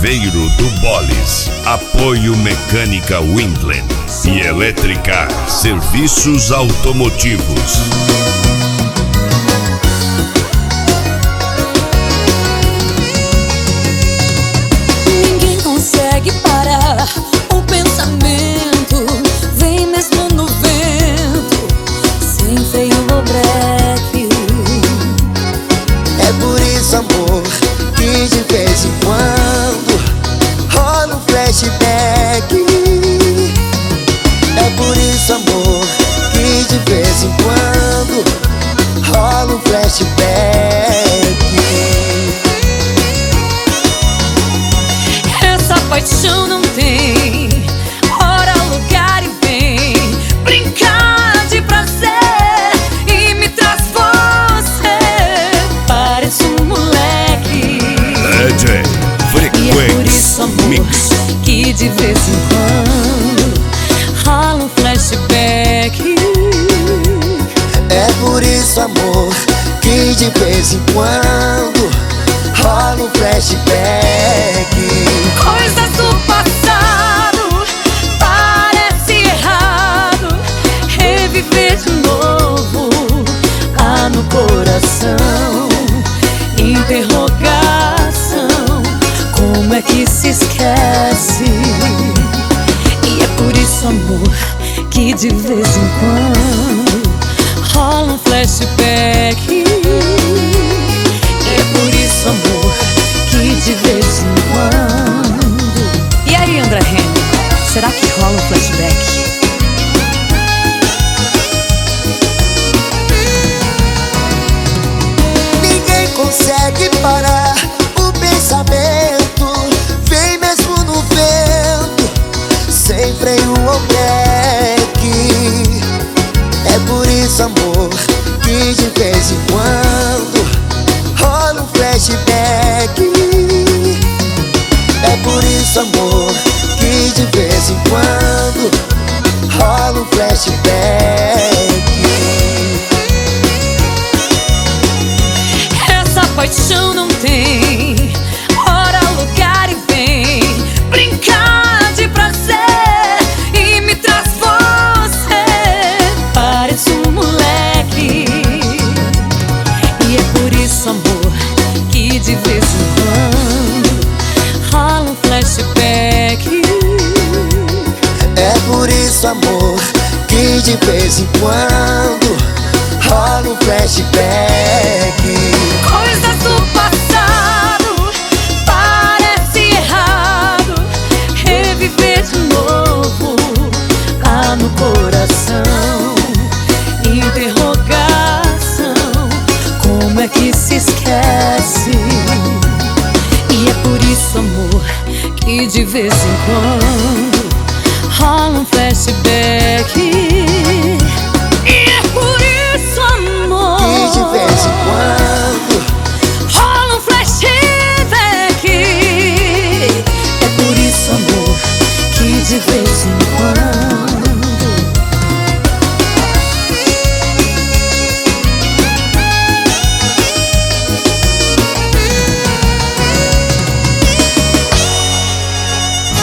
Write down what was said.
Chaveiro do Bolis. Apoio Mecânica Windland e Elétrica Serviços Automotivos. Ninguém consegue parar o pensamento, vem mesmo no vento, sem freio ou breque. É por isso, amor, que de vez em quando rola um flashback. É por isso, amor, que de vez em quando rola um flashback. Essa paixão não tem hora, lugar e vem brincar de prazer e me traz você. Parece um moleque. DJ E é por isso, amor, que de vez em quando rola um flashback. É por isso, amor, que de vez em quando rola um flashback. Coisas do passado, parece errado reviver de novo. Há no coração interrogação, como é que se esquece? E é por isso, amor, que de vez em quando rola um flashback. E é por isso, amor, que de vez em quando. E aí, André Henry, será que rola um flashback? Ninguém consegue parar o pensamento, vem mesmo no vento, sem freio ou breque. É por isso, amor, que de vez em quando rola um flashback. É por isso, amor, que de vez em quando rola um flashback. Essa paixão não tem hora, lugar e vem brincar de prazer e me traz você. Parece um moleque. E é por isso, amor, que de vez em quando rola um flashback. É por isso, amor, que de vez em quando rola um flashback. Coisas do passado, parece errado reviver de novo. Há no coração interrogação, como é que se esquece? E é por isso, amor, que de vez em quando